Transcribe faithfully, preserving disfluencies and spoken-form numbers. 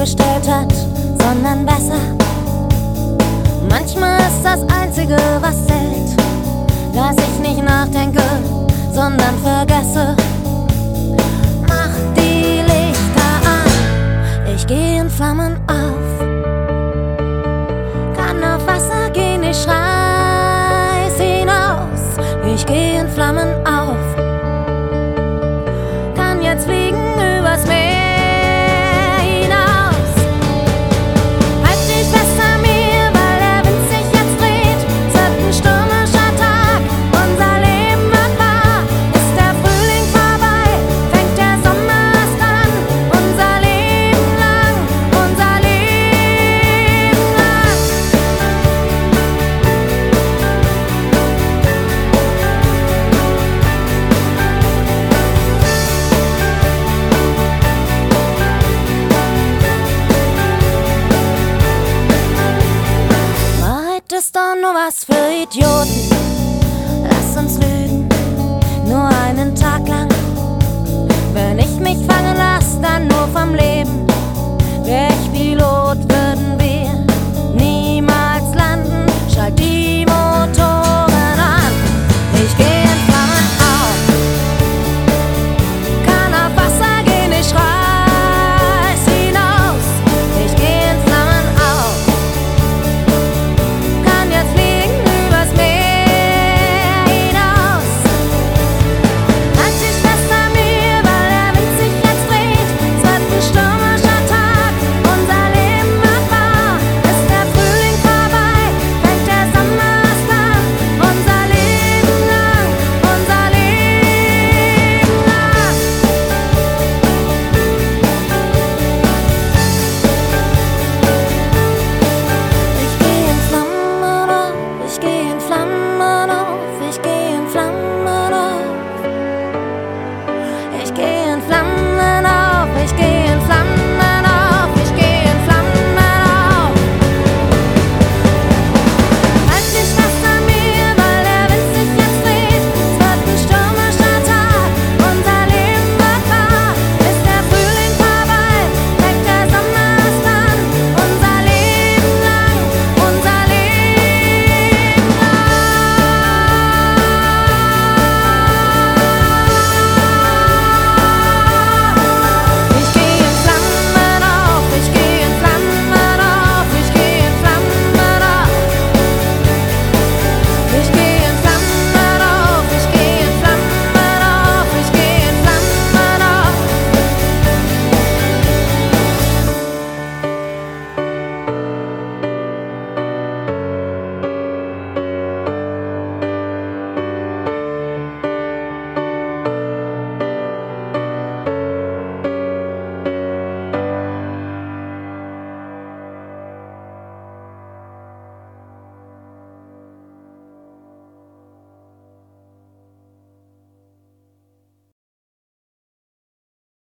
vorgestellt hat, sondern besser. Manchmal ist das Einzige, was zählt, dass ich nicht nachdenke, sondern vergesse. Mach die Lichter an, ich geh in Flammen auf. Kann auf Wasser gehen, ich schrei's hinaus. Ich geh in Flammen auf. Kann jetzt fliegen übers Meer hinaus. Halt dich fest an mir, weil der Wind sich jetzt dreht. Es wird ein stürmischer Tag, unser Leben wird wahr. Ist der Frühling vorbei, fängt der Sommer erst an. Unser Leben lang, unser Leben lang. Wahrheit ist doch nur was für Idioten. Lass uns lügen.